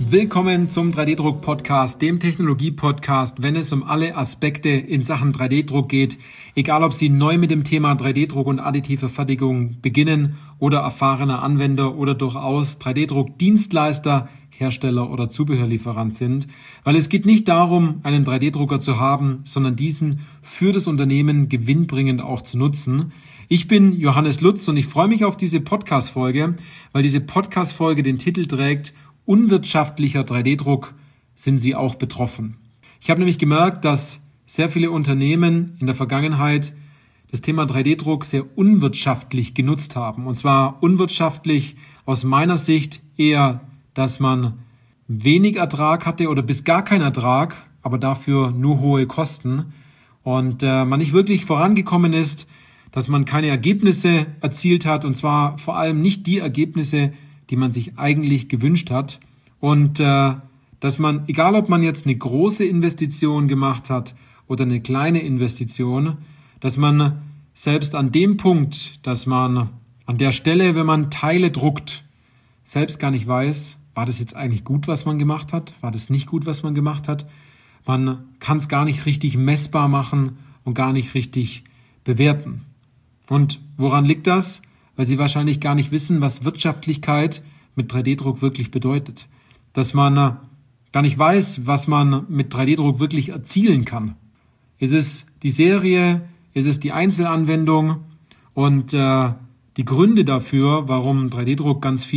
Willkommen zum 3D-Druck-Podcast, dem Technologie-Podcast, wenn es um alle Aspekte in Sachen 3D-Druck geht. Egal, ob Sie neu mit dem Thema 3D-Druck und additive Fertigung beginnen oder erfahrener Anwender oder durchaus 3D-Druck-Dienstleister, Hersteller oder Zubehörlieferant sind. Weil es geht nicht darum, einen 3D-Drucker zu haben, sondern diesen für das Unternehmen gewinnbringend auch zu nutzen. Ich bin Johannes Lutz und ich freue mich auf diese Podcast-Folge, weil diese Podcast-Folge den Titel trägt: Unwirtschaftlicher 3D-Druck, sind Sie auch betroffen? Ich habe nämlich gemerkt, dass sehr viele Unternehmen in der Vergangenheit das Thema 3D-Druck sehr unwirtschaftlich genutzt haben. Und zwar unwirtschaftlich aus meiner Sicht eher, dass man wenig Ertrag hatte oder bis gar keinen Ertrag, aber dafür nur hohe Kosten. Und man nicht wirklich vorangekommen ist, dass man keine Ergebnisse erzielt hat. Und zwar vor allem nicht die Ergebnisse, die man sich eigentlich gewünscht hat. Und dass man, egal ob man jetzt eine große Investition gemacht hat oder eine kleine Investition, dass man selbst an dem Punkt, dass man an der Stelle, wenn man Teile druckt, selbst gar nicht weiß, war das jetzt eigentlich gut, was man gemacht hat? War das nicht gut, was man gemacht hat? Man kann es gar nicht richtig messbar machen und gar nicht richtig bewerten. Und woran liegt das? Weil Sie wahrscheinlich gar nicht wissen, was Wirtschaftlichkeit mit 3D-Druck wirklich bedeutet. Dass man gar nicht weiß, was man mit 3D-Druck wirklich erzielen kann. Ist es die Serie? Ist es die Einzelanwendung? Und die Gründe dafür, warum 3D-Druck ganz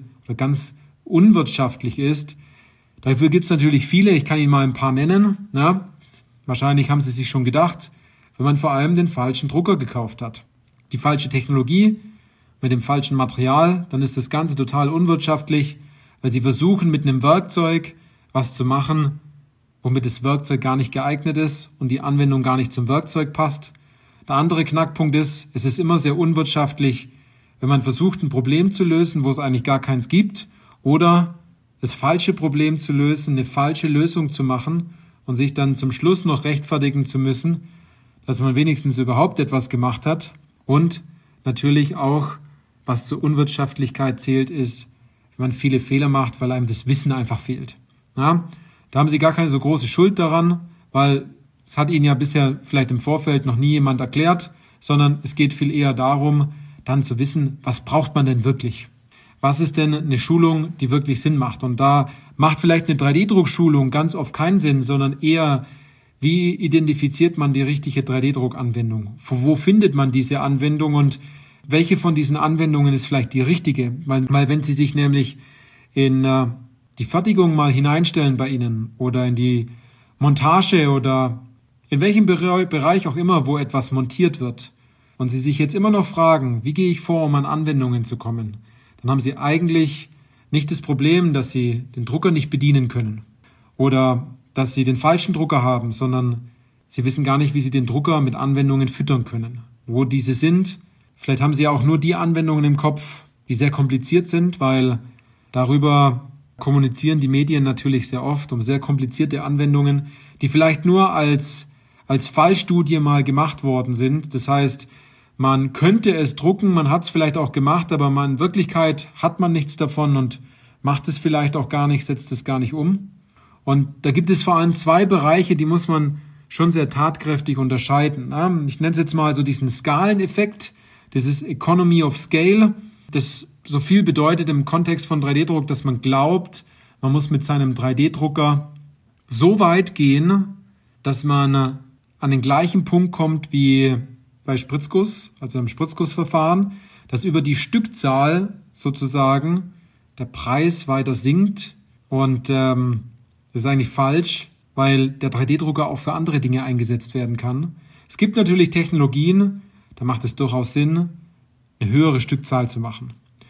unwirtschaftlich ist, dafür gibt es natürlich viele. Ich kann Ihnen mal ein paar nennen. Ja? Wahrscheinlich haben Sie sich schon gedacht, wenn man vor allem den falschen Drucker gekauft hat. Die falsche Technologie mit dem falschen Material, dann ist das Ganze total unwirtschaftlich, weil Sie versuchen mit einem Werkzeug was zu machen, womit das Werkzeug gar nicht geeignet ist und die Anwendung gar nicht zum Werkzeug passt. Der andere Knackpunkt ist, es ist immer sehr unwirtschaftlich, wenn man versucht, ein Problem zu lösen, wo es eigentlich gar keins gibt, oder das falsche Problem zu lösen, eine falsche Lösung zu machen und sich dann zum Schluss noch rechtfertigen zu müssen, dass man wenigstens überhaupt etwas gemacht hat. Und natürlich auch, was zur Unwirtschaftlichkeit zählt, ist, wenn man viele Fehler macht, weil einem das Wissen einfach fehlt. Ja, da haben Sie gar keine so große Schuld daran, weil es hat Ihnen ja bisher vielleicht im Vorfeld noch nie jemand erklärt, sondern es geht viel eher darum, dann zu wissen, was braucht man denn wirklich? Was ist denn eine Schulung, die wirklich Sinn macht? Und da macht vielleicht eine 3D-Druckschulung ganz oft keinen Sinn, sondern eher, wie identifiziert man die richtige 3D-Druck-Anwendung? Wo findet man diese Anwendung und welche von diesen Anwendungen ist vielleicht die richtige? Weil wenn Sie sich nämlich in die Fertigung mal hineinstellen bei Ihnen oder in die Montage oder in welchem Bereich auch immer, wo etwas montiert wird, und Sie sich jetzt immer noch fragen, wie gehe ich vor, um an Anwendungen zu kommen, dann haben Sie eigentlich nicht das Problem, dass Sie den Drucker nicht bedienen können oder dass Sie den falschen Drucker haben, sondern Sie wissen gar nicht, wie Sie den Drucker mit Anwendungen füttern können. Wo diese sind, vielleicht haben Sie ja auch nur die Anwendungen im Kopf, die sehr kompliziert sind, weil darüber kommunizieren die Medien natürlich sehr oft um sehr komplizierte Anwendungen, die vielleicht nur als Fallstudie mal gemacht worden sind. Das heißt, man könnte es drucken, man hat es vielleicht auch gemacht, aber in Wirklichkeit hat man nichts davon und macht es vielleicht auch gar nicht, setzt es gar nicht um. Und da gibt es vor allem zwei Bereiche, die muss man schon sehr tatkräftig unterscheiden. Ich nenne es jetzt mal so diesen Skaleneffekt, das ist Economy of Scale, das so viel bedeutet im Kontext von 3D-Druck, dass man glaubt, man muss mit seinem 3D-Drucker so weit gehen, dass man an den gleichen Punkt kommt wie bei Spritzguss, also im Spritzgussverfahren, dass über die Stückzahl sozusagen der Preis weiter sinkt. Und das ist eigentlich falsch, weil der 3D-Drucker auch für andere Dinge eingesetzt werden kann. Es gibt natürlich Technologien, da macht es durchaus Sinn, eine höhere Stückzahl zu machen.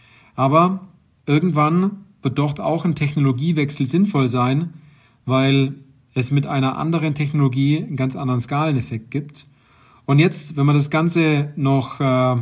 Aber irgendwann wird dort auch ein Technologiewechsel sinnvoll sein, weil es mit einer anderen Technologie einen ganz anderen Skaleneffekt gibt. Und jetzt, wenn man das Ganze noch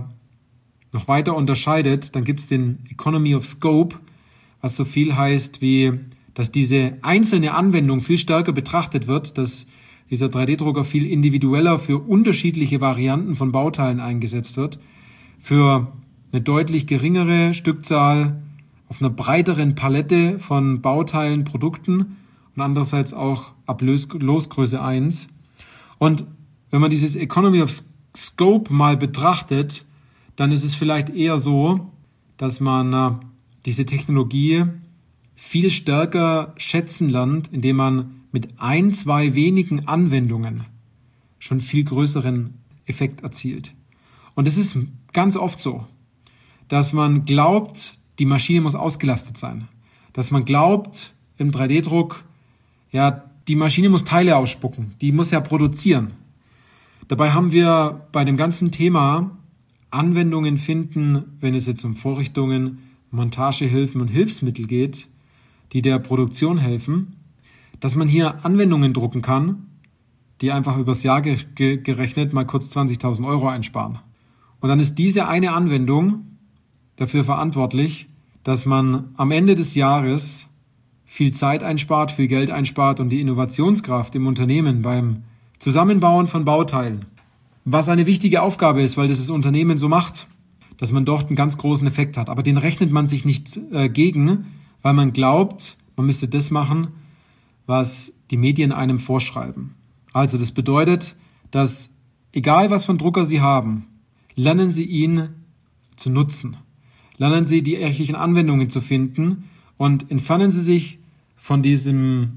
weiter unterscheidet, dann gibt es den Economy of Scope, was so viel heißt wie, dass diese einzelne Anwendung viel stärker betrachtet wird, dass dieser 3D-Drucker viel individueller für unterschiedliche Varianten von Bauteilen eingesetzt wird, für eine deutlich geringere Stückzahl auf einer breiteren Palette von Bauteilen, Produkten und andererseits auch ab Losgröße 1. Und wenn man dieses Economy of Scope mal betrachtet, dann ist es vielleicht eher so, dass man diese Technologie viel stärker schätzen lernt, indem man mit 1, 2 wenigen Anwendungen schon viel größeren Effekt erzielt. Und es ist ganz oft so, dass man glaubt, die Maschine muss ausgelastet sein. Dass man glaubt, im 3D-Druck, ja, die Maschine muss Teile ausspucken, die muss ja produzieren. Dabei haben wir bei dem ganzen Thema Anwendungen finden, wenn es jetzt um Vorrichtungen, Montagehilfen und Hilfsmittel geht, die der Produktion helfen, dass man hier Anwendungen drucken kann, die einfach übers Jahr gerechnet mal kurz 20.000 Euro einsparen. Und dann ist diese eine Anwendung dafür verantwortlich, dass man am Ende des Jahres viel Zeit einspart, viel Geld einspart und die Innovationskraft im Unternehmen beim Zusammenbauen von Bauteilen, was eine wichtige Aufgabe ist, weil das Unternehmen so macht, dass man dort einen ganz großen Effekt hat. Aber den rechnet man sich nicht gegen, weil man glaubt, man müsste das machen, was die Medien einem vorschreiben. Also das bedeutet, dass egal was für einen Drucker Sie haben, lernen Sie ihn zu nutzen. Lernen Sie die richtigen Anwendungen zu finden und entfernen Sie sich von diesem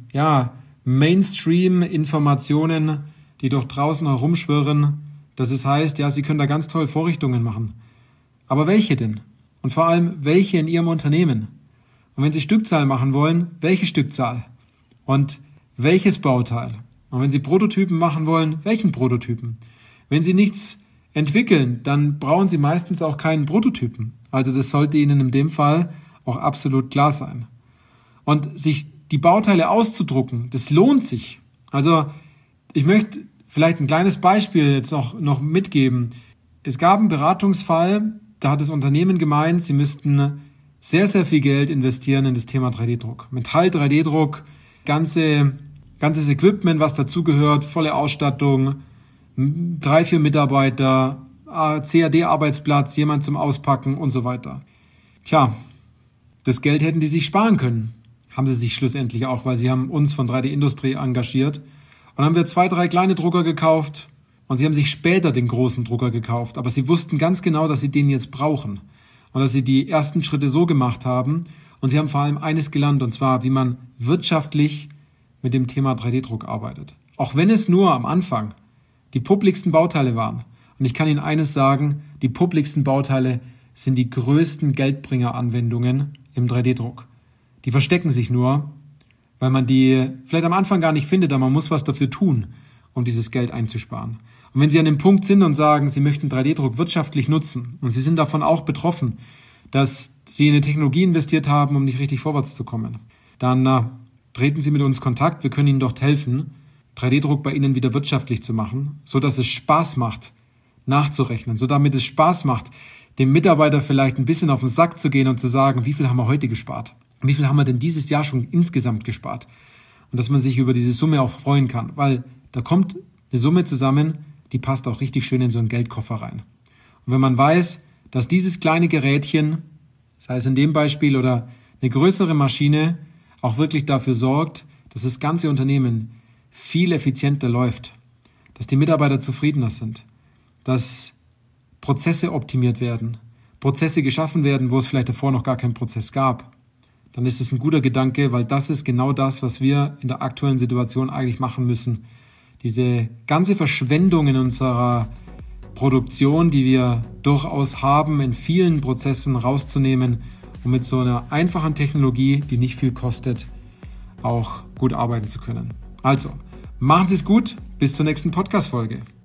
Mainstream-Informationen, die doch draußen herumschwirren, dass es heißt, ja, Sie können da ganz toll Vorrichtungen machen. Aber welche denn? Und vor allem, welche in Ihrem Unternehmen? Und wenn Sie Stückzahl machen wollen, welche Stückzahl? Und welches Bauteil? Und wenn Sie Prototypen machen wollen, welchen Prototypen? Wenn Sie nichts entwickeln, dann brauchen Sie meistens auch keinen Prototypen. Also das sollte Ihnen in dem Fall auch absolut klar sein. Und sich die Bauteile auszudrucken, das lohnt sich. Also ich möchte vielleicht ein kleines Beispiel jetzt noch mitgeben. Es gab einen Beratungsfall, da hat das Unternehmen gemeint, sie müssten sehr, sehr viel Geld investieren in das Thema 3D-Druck. Metall-3D-Druck, ganzes Equipment, was dazugehört, volle Ausstattung, 3, 4 Mitarbeiter, CAD-Arbeitsplatz, jemand zum Auspacken und so weiter. Tja, das Geld hätten die sich sparen können. Haben sie sich schlussendlich auch, weil sie haben uns von 3D-Industrie engagiert. Und dann haben wir 2, 3 kleine Drucker gekauft und sie haben sich später den großen Drucker gekauft. Aber sie wussten ganz genau, dass sie den jetzt brauchen und dass sie die ersten Schritte so gemacht haben. Und sie haben vor allem eines gelernt, und zwar, wie man wirtschaftlich mit dem Thema 3D-Druck arbeitet. Auch wenn es nur am Anfang die publiksten Bauteile waren. Und ich kann Ihnen eines sagen, die publiksten Bauteile sind die größten Geldbringer-Anwendungen im 3D-Druck. Die verstecken sich nur, weil man die vielleicht am Anfang gar nicht findet, aber man muss was dafür tun, um dieses Geld einzusparen. Und wenn Sie an dem Punkt sind und sagen, Sie möchten 3D-Druck wirtschaftlich nutzen und Sie sind davon auch betroffen, dass Sie in eine Technologie investiert haben, um nicht richtig vorwärts zu kommen, dann treten Sie mit uns in Kontakt. Wir können Ihnen dort helfen, 3D-Druck bei Ihnen wieder wirtschaftlich zu machen, so dass es Spaß macht, nachzurechnen, so damit es Spaß macht, dem Mitarbeiter vielleicht ein bisschen auf den Sack zu gehen und zu sagen, wie viel haben wir heute gespart? Wie viel haben wir denn dieses Jahr schon insgesamt gespart? Und dass man sich über diese Summe auch freuen kann, weil da kommt eine Summe zusammen, die passt auch richtig schön in so einen Geldkoffer rein. Und wenn man weiß, dass dieses kleine Gerätchen, sei es in dem Beispiel oder eine größere Maschine, auch wirklich dafür sorgt, dass das ganze Unternehmen viel effizienter läuft, dass die Mitarbeiter zufriedener sind, dass Prozesse optimiert werden, Prozesse geschaffen werden, wo es vielleicht davor noch gar keinen Prozess gab, dann ist es ein guter Gedanke, weil das ist genau das, was wir in der aktuellen Situation eigentlich machen müssen. Diese ganze Verschwendung in unserer Produktion, die wir durchaus haben, in vielen Prozessen rauszunehmen, um mit so einer einfachen Technologie, die nicht viel kostet, auch gut arbeiten zu können. Also, machen Sie es gut, bis zur nächsten Podcast-Folge.